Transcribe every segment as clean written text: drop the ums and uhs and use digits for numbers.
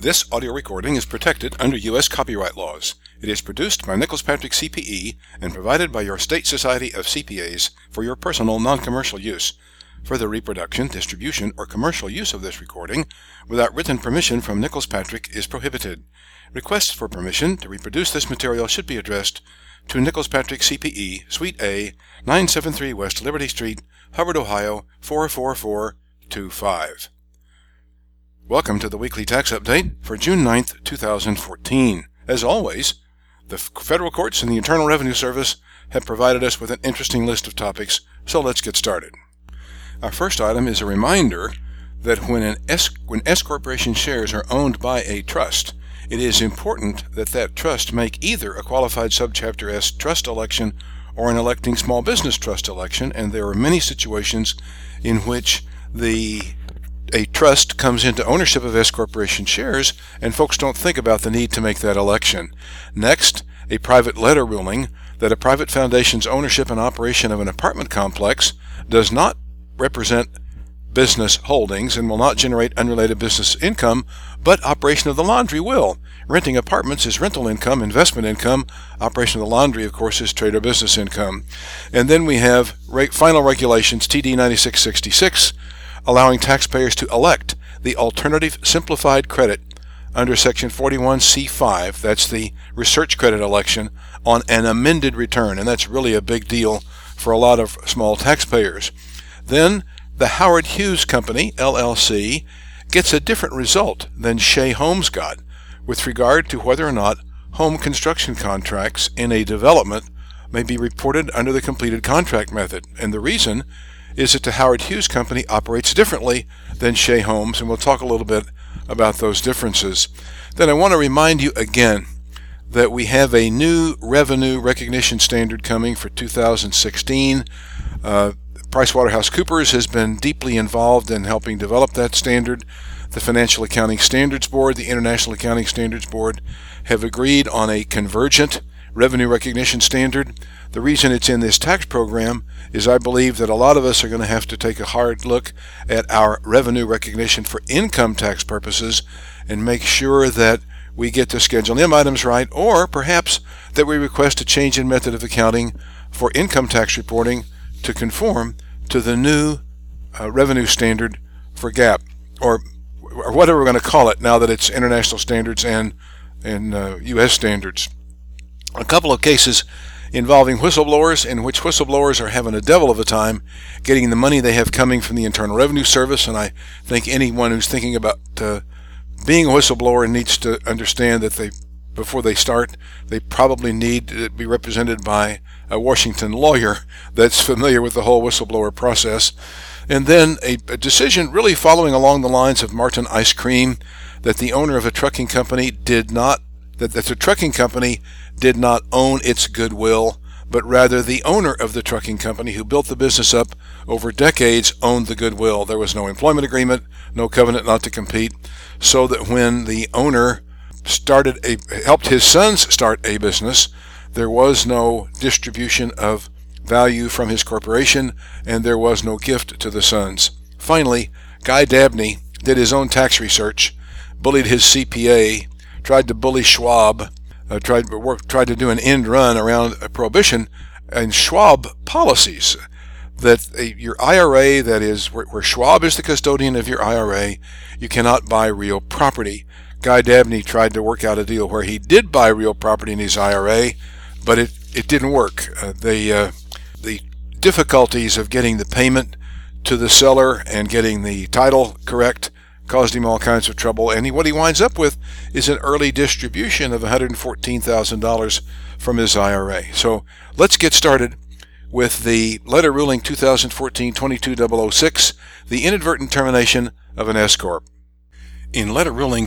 This audio recording is protected under U.S. copyright laws. It is produced by Nicholas Patrick CPE and provided by your State Society of CPAs for your personal non-commercial use. Further reproduction, distribution, or commercial use of this recording without written permission from Nicholas Patrick is prohibited. Requests for permission to reproduce this material should be addressed to Nicholas Patrick CPE, Suite A, 973 West Liberty Street, Hubbard, Ohio, 44425. Welcome to the weekly tax update for June 9th, 2014. As always, the federal courts and the Internal Revenue Service have provided us with an interesting list of topics, so let's get started. Our first item is a reminder that when S corporation shares are owned by a trust, it is important that that trust make either a qualified subchapter S trust election or an electing small business trust election, and there are many situations in which a trust comes into ownership of S corporation shares, and folks don't think about the need to make that election. Next, a private letter ruling that a private foundation's ownership and operation of an apartment complex does not represent business holdings and will not generate unrelated business income, but operation of the laundry will. Renting apartments is rental income, investment income. Operation of the laundry, of course, is trade or business income. And then we have final regulations, TD 9666, allowing taxpayers to elect the alternative simplified credit under Section 41C5, that's the research credit election, on an amended return, and that's really a big deal for a lot of small taxpayers. Then the Howard Hughes Company, LLC, gets a different result than Shea Homes got with regard to whether or not home construction contracts in a development may be reported under the completed contract method. And the reason is that the Howard Hughes Company operates differently than Shea Homes, and we'll talk a little bit about those differences. Then I want to remind you again that we have a new revenue recognition standard coming for 2016. PricewaterhouseCoopers has been deeply involved in helping develop that standard. The Financial Accounting Standards Board, the International Accounting Standards Board, have agreed on a convergent revenue recognition standard. The reason it's in this tax program is I believe that a lot of us are going to have to take a hard look at our revenue recognition for income tax purposes and make sure that we get the Schedule M items right, or perhaps that we request a change in method of accounting for income tax reporting to conform to the new revenue standard for GAAP, or whatever we're going to call it now that it's international standards and U.S. standards. A couple of cases involving whistleblowers in which whistleblowers are having a devil of a time getting the money they have coming from the Internal Revenue Service, and I think anyone who's thinking about being a whistleblower needs to understand that before they start, they probably need to be represented by a Washington lawyer that's familiar with the whole whistleblower process. And then a decision really following along the lines of Martin Ice Cream that the owner of a trucking company that the trucking company did not own its goodwill, but rather the owner of the trucking company who built the business up over decades owned the goodwill. There was no employment agreement, no covenant not to compete, so that when the owner helped his sons start a business, there was no distribution of value from his corporation, and there was no gift to the sons. Finally, Guy Dabney did his own tax research, bullied his CPA, tried to bully Schwab, tried to do an end run around a prohibition and Schwab policies that your IRA, that is where Schwab is the custodian of your IRA, you cannot buy real property. Guy Dabney tried to work out a deal where he did buy real property in his IRA, but it didn't work. The difficulties of getting the payment to the seller and getting the title correct caused him all kinds of trouble, and what he winds up with is an early distribution of $114,000 from his IRA. So let's get started with the letter ruling 2014-22-006, the inadvertent termination of an S Corp. In letter ruling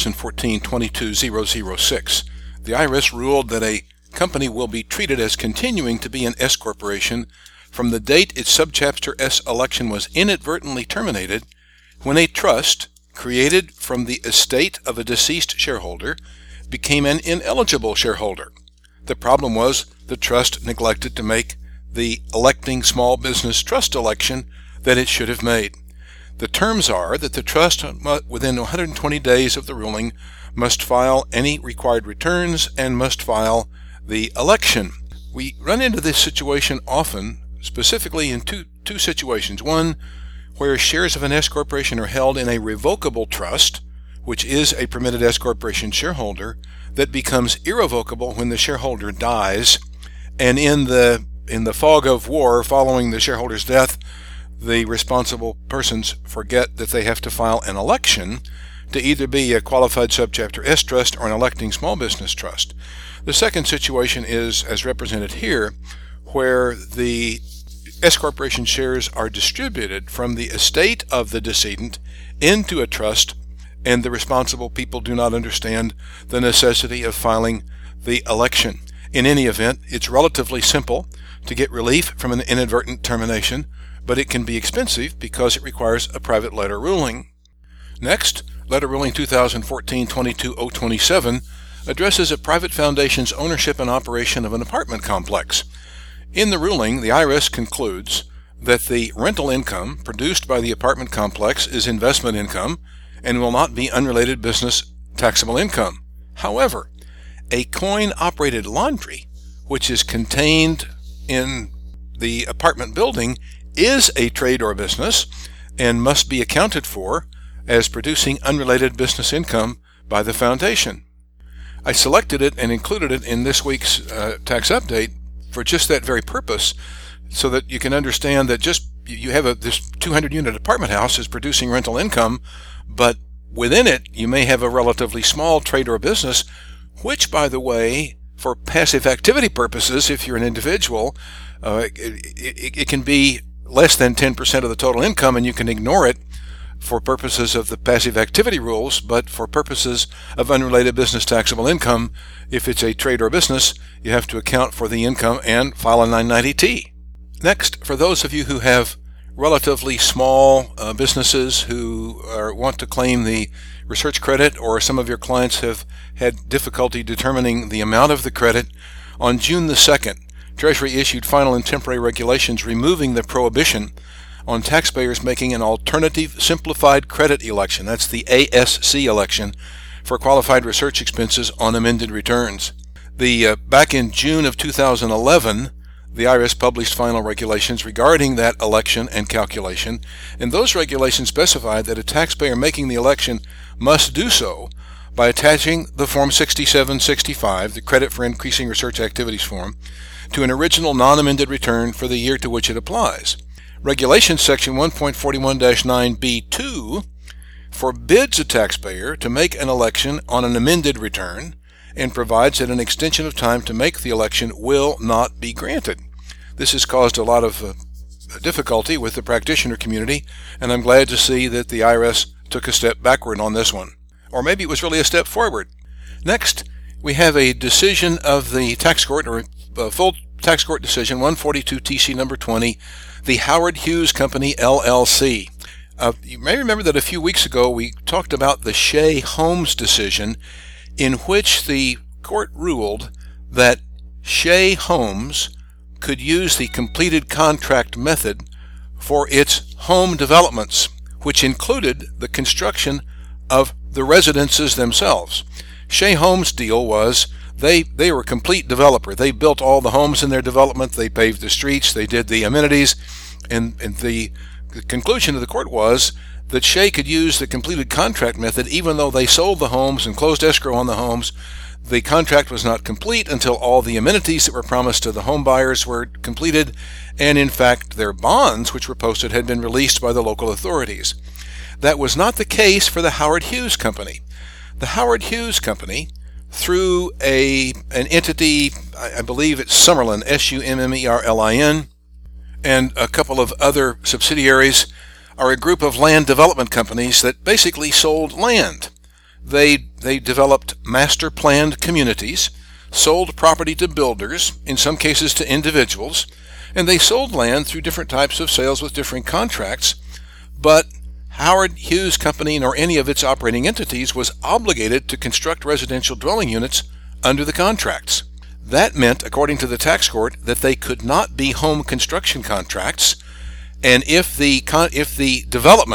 2014-22-006, the IRS ruled that a company will be treated as continuing to be an S corporation from the date its subchapter S election was inadvertently terminated when a trust created from the estate of a deceased shareholder became an ineligible shareholder. The problem was the trust neglected to make the electing small business trust election that it should have made. The terms are that the trust, within 120 days of the ruling, must file any required returns and must file the election. We run into this situation often, specifically in two situations. One, where shares of an S corporation are held in a revocable trust, which is a permitted S corporation shareholder, that becomes irrevocable when the shareholder dies, and in the fog of war following the shareholder's death, the responsible persons forget that they have to file an election to either be a qualified subchapter S trust or an electing small business trust. The second situation is, as represented here, where the S corporation shares are distributed from the estate of the decedent into a trust, and the responsible people do not understand the necessity of filing the election. In any event, it's relatively simple to get relief from an inadvertent termination, but it can be expensive because it requires a private letter ruling. Next, Letter Ruling 2014-22027 addresses a private foundation's ownership and operation of an apartment complex. In the ruling, the IRS concludes that the rental income produced by the apartment complex is investment income and will not be unrelated business taxable income. However, a coin-operated laundry, which is contained in the apartment building, is a trade or business and must be accounted for as producing unrelated business income by the foundation. I selected it and included it in this week's tax update for just that very purpose, so that you can understand that just you have this 200-unit apartment house is producing rental income, but within it you may have a relatively small trade or business, which, by the way, for passive activity purposes, if you're an individual, it can be less than 10% of the total income, and you can ignore it for purposes of the passive activity rules, but for purposes of unrelated business taxable income, if it's a trade or business, you have to account for the income and file a 990T. Next, for those of you who have relatively small businesses who want to claim the research credit, or some of your clients have had difficulty determining the amount of the credit, on June the 2nd, Treasury issued final and temporary regulations removing the prohibition on taxpayers making an alternative simplified credit election, that's the ASC election, for qualified research expenses on amended returns. Back in June of 2011, the IRS published final regulations regarding that election and calculation, and those regulations specified that a taxpayer making the election must do so by attaching the Form 6765, the Credit for Increasing Research Activities form, to an original non-amended return for the year to which it applies. Regulations Section 1.41-9B2 forbids a taxpayer to make an election on an amended return and provides that an extension of time to make the election will not be granted. This has caused a lot of difficulty with the practitioner community, and I'm glad to see that the IRS took a step backward on this one. Or maybe it was really a step forward. Next, we have a decision of the tax court, or a full tax court decision, 142 TC number 20, the Howard Hughes Company, LLC. You may remember that a few weeks ago we talked about the Shea Homes decision, in which the court ruled that Shea Homes could use the completed contract method for its home developments, which included the construction of the residences themselves. Shea Homes' deal was they were a complete developer. They built all the homes in their development, they paved the streets, they did the amenities, and the conclusion of the court was that Shea could use the completed contract method even though they sold the homes and closed escrow on the homes. The contract was not complete until all the amenities that were promised to the home buyers were completed, and in fact their bonds, which were posted, had been released by the local authorities. That was not the case for the Howard Hughes Company. The Howard Hughes Company, through an entity, I believe it's Summerlin, Summerlin, and a couple of other subsidiaries, are a group of land development companies that basically sold land. They developed master planned communities, sold property to builders, in some cases to individuals, and they sold land through different types of sales with different contracts, but Howard Hughes Company nor any of its operating entities was obligated to construct residential dwelling units under the contracts. That meant, according to the tax court, that they could not be home construction contracts, and if the development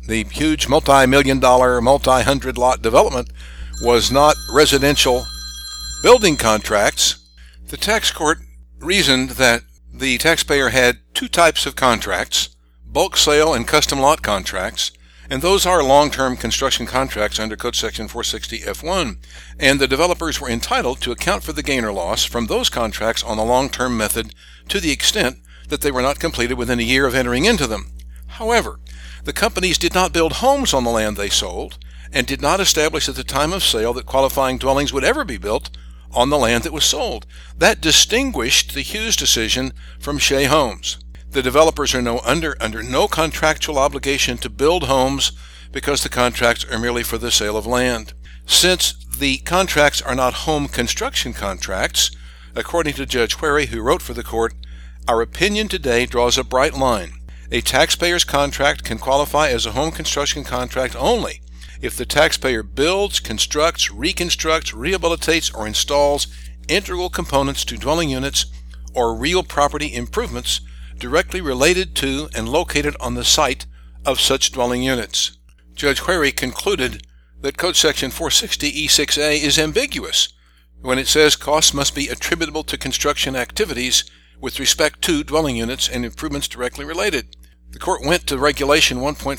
the huge multi-million-dollar, multi-hundred-lot development was not residential building contracts, the tax court reasoned that the taxpayer had two types of contracts, bulk sale and custom lot contracts, and those are long-term construction contracts under Code Section 460F1, and the developers were entitled to account for the gain or loss from those contracts on the long-term method to the extent that they were not completed within a year of entering into them. However, the companies did not build homes on the land they sold and did not establish at the time of sale that qualifying dwellings would ever be built on the land that was sold. That distinguished the Hughes decision from Shea Homes. The developers are under no contractual obligation to build homes because the contracts are merely for the sale of land. Since the contracts are not home construction contracts, according to Judge Wherry, who wrote for the court, our opinion today draws a bright line. A taxpayer's contract can qualify as a home construction contract only if the taxpayer builds, constructs, reconstructs, rehabilitates, or installs integral components to dwelling units or real property improvements directly related to and located on the site of such dwelling units. Judge Wherry concluded that Code Section 460E6A is ambiguous when it says costs must be attributable to construction activities with respect to dwelling units and improvements directly related. The court went to Regulation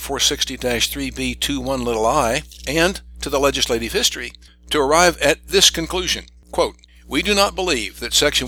1.460-3B21i and to the legislative history to arrive at this conclusion. Quote, we do not believe that Section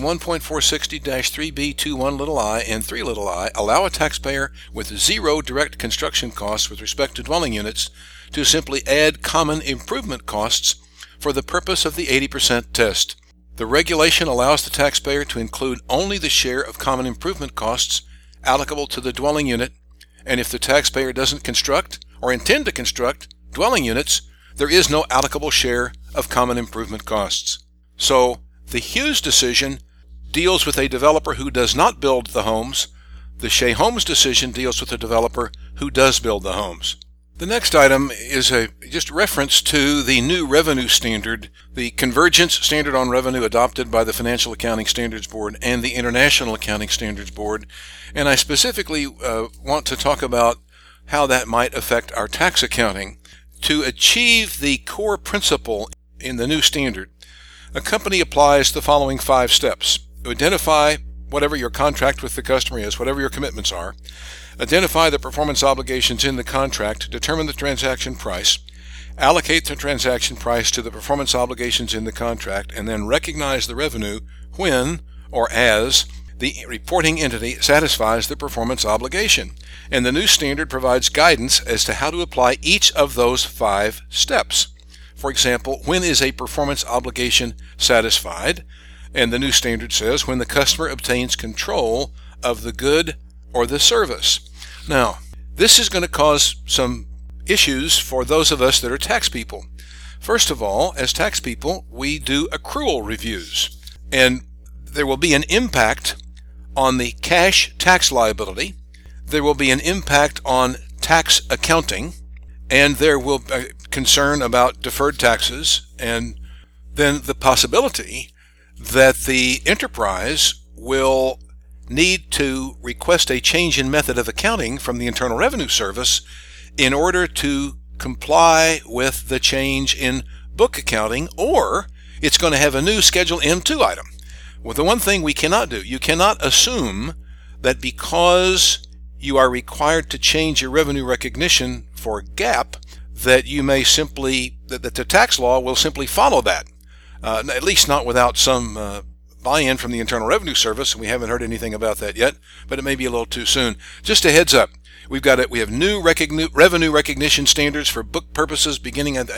1.460-3B21i and 3i allow a taxpayer with zero direct construction costs with respect to dwelling units to simply add common improvement costs for the purpose of the 80% test. The regulation allows the taxpayer to include only the share of common improvement costs applicable to the dwelling unit, and if the taxpayer doesn't construct or intend to construct dwelling units, there is no applicable share of common improvement costs. So, the Hughes decision deals with a developer who does not build the homes. The Shea Homes decision deals with a developer who does build the homes. The next item is just reference to the new revenue standard, the Convergence Standard on Revenue adopted by the Financial Accounting Standards Board and the International Accounting Standards Board. And I specifically want to talk about how that might affect our tax accounting. To achieve the core principle in the new standard, a company applies the following 5 steps. Identify whatever your contract with the customer is, whatever your commitments are. Identify the performance obligations in the contract, determine the transaction price, allocate the transaction price to the performance obligations in the contract, and then recognize the revenue when or as the reporting entity satisfies the performance obligation. And the new standard provides guidance as to how to apply each of those 5 steps. For example, when is a performance obligation satisfied? And the new standard says when the customer obtains control of the good or the service. Now, this is going to cause some issues for those of us that are tax people. First of all, as tax people, we do accrual reviews, and there will be an impact on the cash tax liability. There will be an impact on tax accounting, and there will be concern about deferred taxes, and then the possibility that the enterprise will need to request a change in method of accounting from the Internal Revenue Service in order to comply with the change in book accounting, or it's going to have a new Schedule M2 item. Well, the one thing we cannot do, you cannot assume that because you are required to change your revenue recognition for GAAP, that you may simply, that the tax law will simply follow that, at least not without some buy-in from the Internal Revenue Service. We haven't heard anything about that yet, but it may be a little too soon. Just a heads up, we have new revenue recognition standards for book purposes beginning in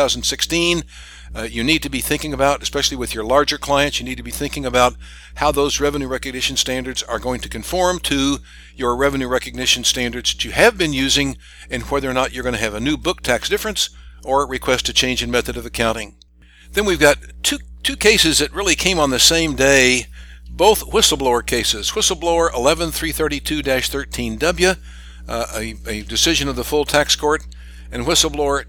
2016. You need to be thinking about, especially with your larger clients, you need to be thinking about how those revenue recognition standards are going to conform to your revenue recognition standards that you have been using, and whether or not you're going to have a new book tax difference or request a change in method of accounting. Then we've got two cases that really came on the same day, both whistleblower cases. Whistleblower 11332-13W, a decision of the full tax court, and whistleblower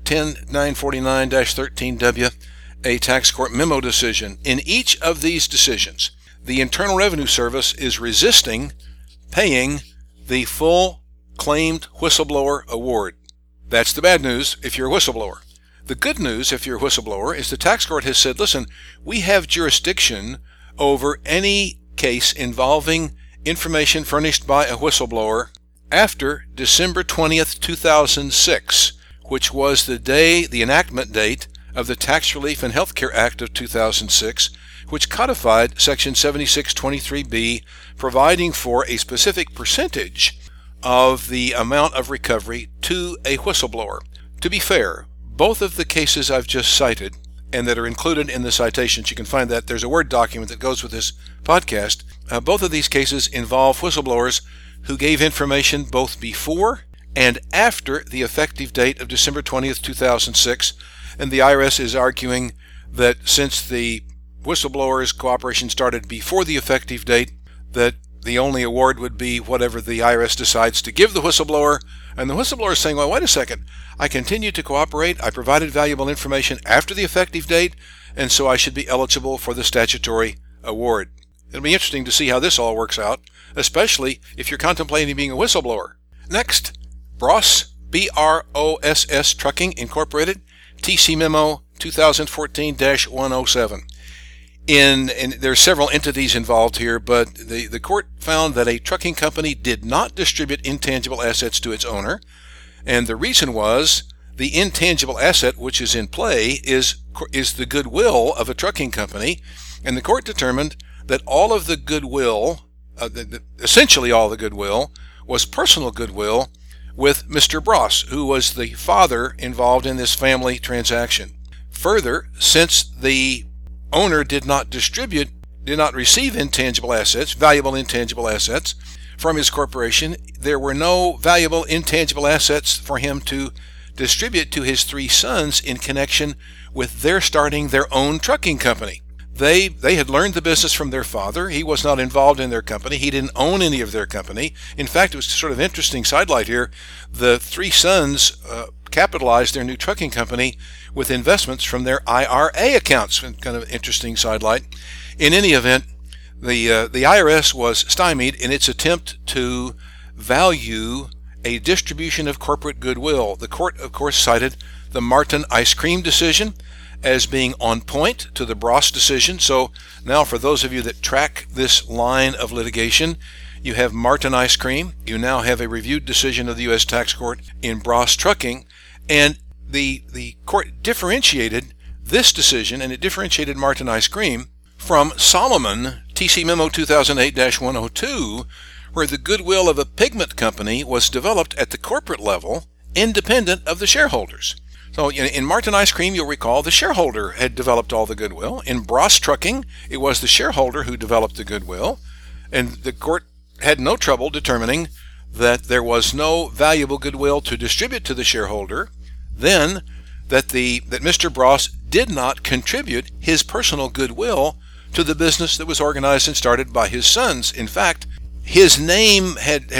10949-13W, a tax court memo decision. In each of these decisions, the Internal Revenue Service is resisting paying the full claimed whistleblower award. That's the bad news if you're a whistleblower. The good news if you're a whistleblower is the tax court has said, listen, we have jurisdiction over any case involving information furnished by a whistleblower after December 20th, 2006, which was the enactment date of the Tax Relief and Healthcare Act of 2006, which codified Section 7623B, providing for a specific percentage of the amount of recovery to a whistleblower. To be fair, both of the cases I've just cited and that are included in the citations, you can find that there's a Word document that goes with this podcast. Both of these cases involve whistleblowers who gave information both before and after the effective date of December 20th, 2006, and the IRS is arguing that since the whistleblower's cooperation started before the effective date, that the only award would be whatever the IRS decides to give the whistleblower, and the whistleblower is saying, well, wait a second, I continued to cooperate, I provided valuable information after the effective date, and so I should be eligible for the statutory award. It'll be interesting to see how this all works out, especially if you're contemplating being a whistleblower. Next, Bross, B-R-O-S-S Trucking Incorporated, TC Memo 2014-107. And there are several entities involved here, but the court found that a trucking company did not distribute intangible assets to its owner, and the reason was the intangible asset which is in play is the goodwill of a trucking company, and the court determined that all of the goodwill, essentially all the goodwill, was personal goodwill with Mr. Bross, who was the father involved in this family transaction. Further, since the owner did not receive intangible assets, valuable intangible assets from his corporation, there were no valuable intangible assets for him to distribute to his three sons in connection with their starting their own trucking company. They had learned the business from their father. He was not involved in their company. He didn't own any of their company. In fact, it was sort of interesting sidelight here. The three sons capitalized their new trucking company with investments from their IRA accounts. Kind of interesting sidelight. In any event, the IRS was stymied in its attempt to value a distribution of corporate goodwill. The court, of course, cited the Martin Ice Cream decision as being on point to the Bross decision. So now for those of you that track this line of litigation, you have Martin Ice Cream, you now have a reviewed decision of the U.S. Tax Court in Bross Trucking, and the court differentiated this decision, and it differentiated Martin Ice Cream from Solomon, TC Memo 2008-102, where the goodwill of a pigment company was developed at the corporate level, independent of the shareholders. So in Martin Ice Cream, you'll recall the shareholder had developed all the goodwill. In Bross Trucking, it was the shareholder who developed the goodwill, and the court had no trouble determining that there was no valuable goodwill to distribute to the shareholder, then that Mr. Bross did not contribute his personal goodwill to the business that was organized and started by his sons. In fact, his name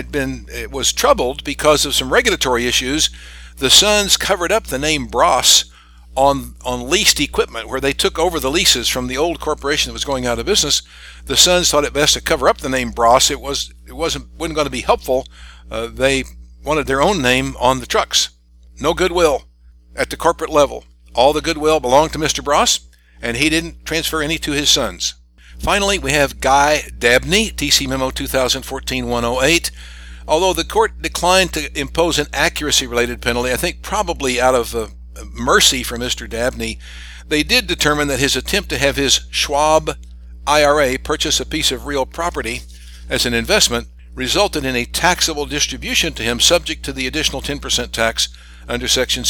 was troubled because of some regulatory issues. The sons covered up the name Bross on leased equipment where they took over the leases from the old corporation that was going out of business. The sons thought it best to cover up the name Bross. It wasn't going to be helpful. They wanted their own name on the trucks. No goodwill at the corporate level. All the goodwill belonged to Mr. Bross, and he didn't transfer any to his sons. Finally, we have Guy Dabney, TC Memo 2014-108. Although the court declined to impose an accuracy-related penalty, I think probably out of mercy for Mr. Dabney, they did determine that his attempt to have his Schwab IRA purchase a piece of real property as an investment resulted in a taxable distribution to him subject to the additional 10% tax under Section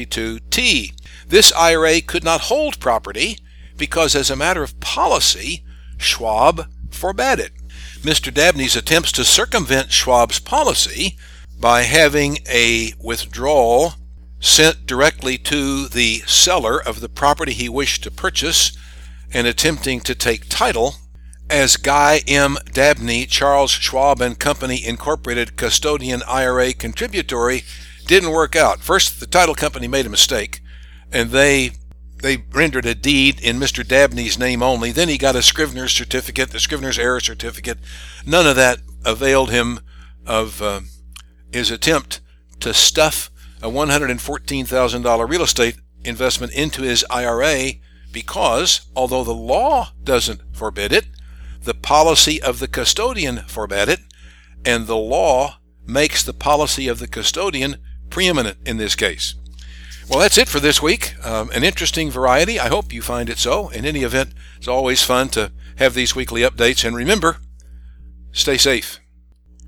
72T. This IRA could not hold property because, as a matter of policy, Schwab forbade it. Mr. Dabney's attempts to circumvent Schwab's policy by having a withdrawal sent directly to the seller of the property he wished to purchase and attempting to take title as Guy M. Dabney, Charles Schwab and Company Incorporated Custodian IRA Contributory didn't work out. First, the title company made a mistake, and they rendered a deed in Mr. Dabney's name only. Then he got a Scrivener's certificate, the Scrivener's error certificate. None of that availed him of his attempt to stuff a $114,000 real estate investment into his IRA because, although the law doesn't forbid it, the policy of the custodian forbade it, and the law makes the policy of the custodian preeminent in this case. Well, that's it for this week. An interesting variety. I hope you find it so. In any event, it's always fun to have these weekly updates. And remember, stay safe.